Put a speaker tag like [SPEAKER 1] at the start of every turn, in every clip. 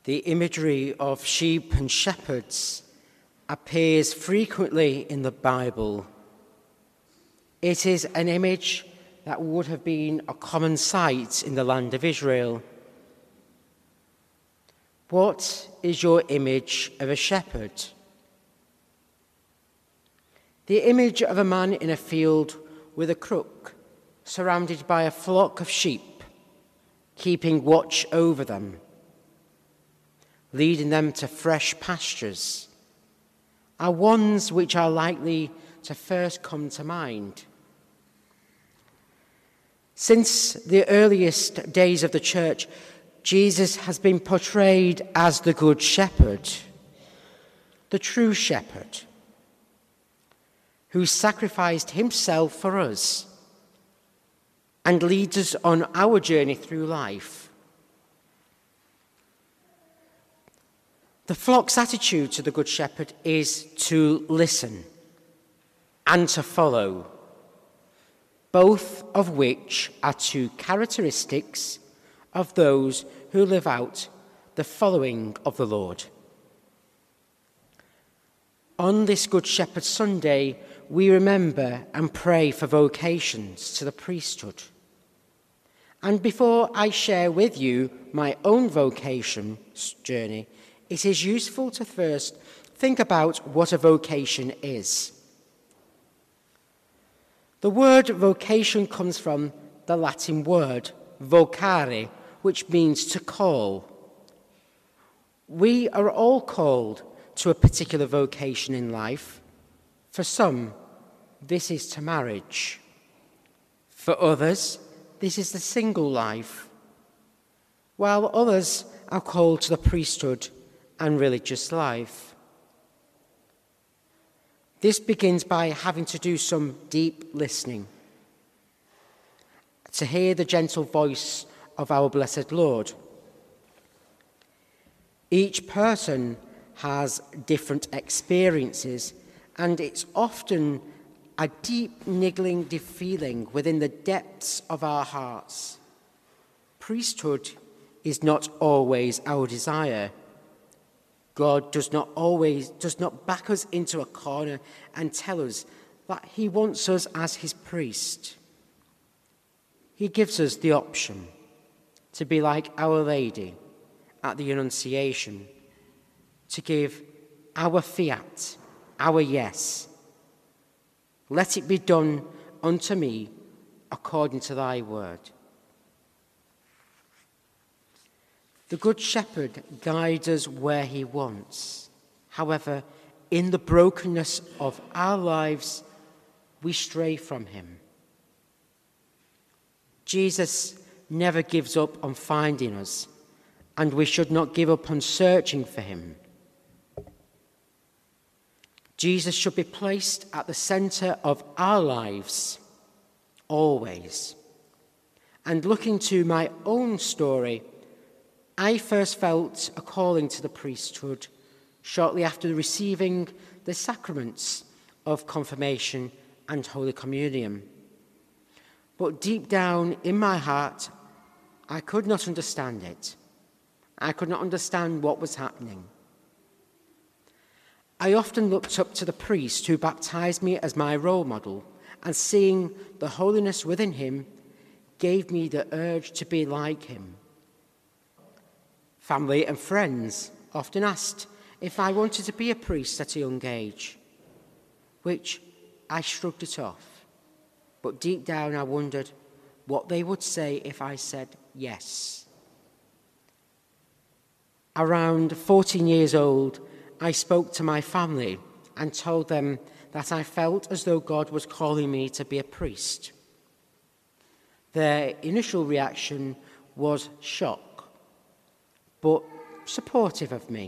[SPEAKER 1] The imagery of sheep and shepherds appears frequently in the Bible. It is an image that would have been a common sight in the land of Israel. What is your image of a shepherd? The image of a man in a field with a crook, surrounded by a flock of sheep, keeping watch over them, leading them to fresh pastures, are ones which are likely to first come to mind. Since the earliest days of the church, Jesus has been portrayed as the Good Shepherd, the true shepherd, who sacrificed himself for us and leads us on our journey through life. The flock's attitude to the Good Shepherd is to listen and to follow, both of which are two characteristics of those who live out the following of the Lord. On this Good Shepherd Sunday, we remember and pray for vocations to the priesthood. And before I share with you my own vocation journey, it is useful to first think about what a vocation is. The word vocation comes from the Latin word vocare, which means to call. We are all called to a particular vocation in life. For some, this is to marriage. For others, this is the single life, while others are called to the priesthood and religious life. This begins by having to do some deep listening, to hear the gentle voice of our blessed Lord. Each person has different experiences, and it's often a deep niggling feeling within the depths of our hearts. Priesthood is not always our desire. God does not back us into a corner and tell us that he wants us as his priest. He gives us the option to be like Our Lady at the Annunciation, to give our fiat, our yes. Let it be done unto me according to thy word. The Good Shepherd guides us where he wants. However, in the brokenness of our lives, we stray from him. Jesus never gives up on finding us, and we should not give up on searching for him. Jesus should be placed at the center of our lives, always. And looking to my own story, I first felt a calling to the priesthood shortly after receiving the sacraments of confirmation and Holy Communion. But deep down in my heart, I could not understand it. I could not understand what was happening. I often looked up to the priest who baptized me as my role model, and seeing the holiness within him gave me the urge to be like him. Family and friends often asked if I wanted to be a priest at a young age, which I shrugged it off. But deep down I wondered what they would say if I said yes. Around 14 years old, I spoke to my family and told them that I felt as though God was calling me to be a priest. Their initial reaction was shock, but supportive of me.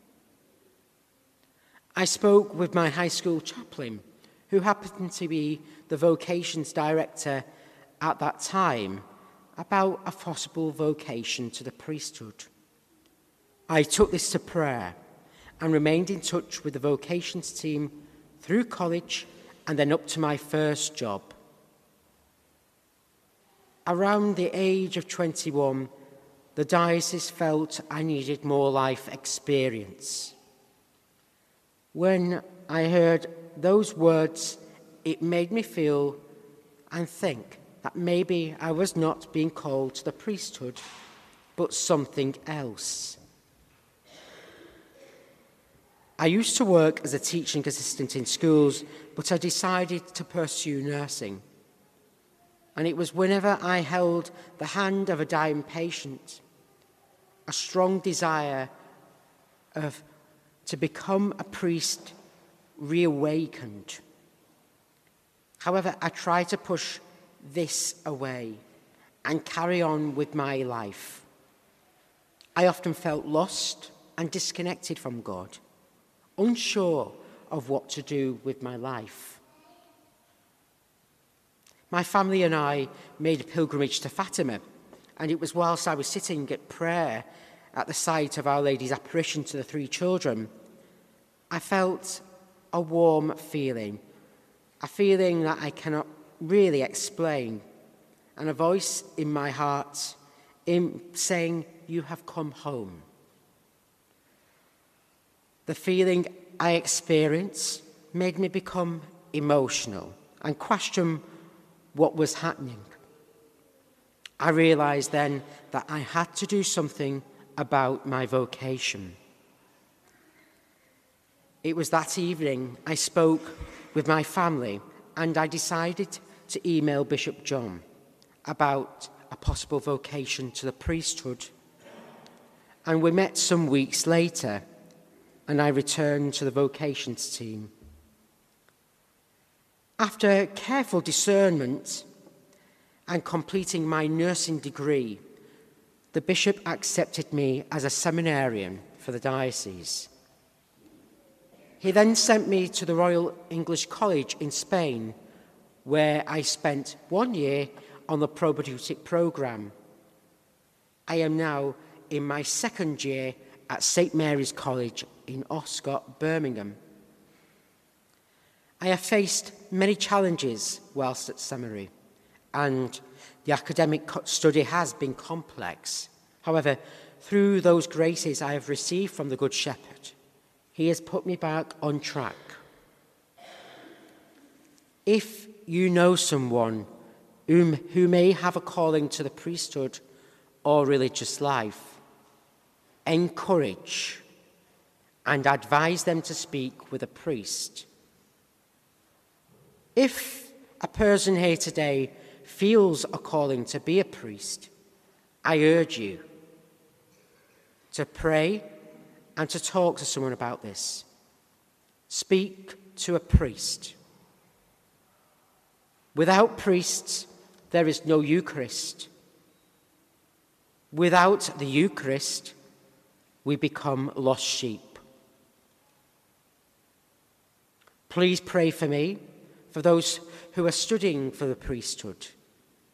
[SPEAKER 1] I spoke with my high school chaplain, who happened to be the vocations director at that time, about a possible vocation to the priesthood. I took this to prayer and remained in touch with the vocations team through college and then up to my first job. Around the age of 21, the diocese felt I needed more life experience. When I heard those words, it made me feel and think that maybe I was not being called to the priesthood, but something else. I used to work as a teaching assistant in schools, but I decided to pursue nursing. And it was whenever I held the hand of a dying patient, a strong desire to become a priest reawakened. However, I tried to push this away and carry on with my life. I often felt lost and disconnected from God, unsure of what to do with my life. My family and I made a pilgrimage to Fatima, and it was whilst I was sitting at prayer at the site of Our Lady's apparition to the three children, I felt a warm feeling, a feeling that I cannot really explain, and a voice in my heart saying, "You have come home." The feeling I experienced made me become emotional and question what was happening. I realised then that I had to do something about my vocation. It was that evening I spoke with my family and I decided to email Bishop John about a possible vocation to the priesthood. And we met some weeks later and I returned to the vocations team. After careful discernment and completing my nursing degree, the bishop accepted me as a seminarian for the diocese. He then sent me to the Royal English College in Spain, where I spent 1 year on the probedeutic programme. I am now in my second year at St Mary's College in Oscott, Birmingham. I have faced many challenges whilst at seminary, and the academic study has been complex. However, through those graces I have received from the Good Shepherd, he has put me back on track. If you know someone who may have a calling to the priesthood or religious life, encourage and advise them to speak with a priest. If a person here today feels a calling to be a priest, I urge you to pray and to talk to someone about this. Speak to a priest. Without priests, there is no Eucharist. Without the Eucharist, we become lost sheep. Please pray for me, for those who are studying for the priesthood,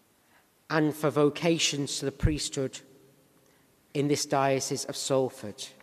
[SPEAKER 1] and for vocations to the priesthood in this diocese of Salford.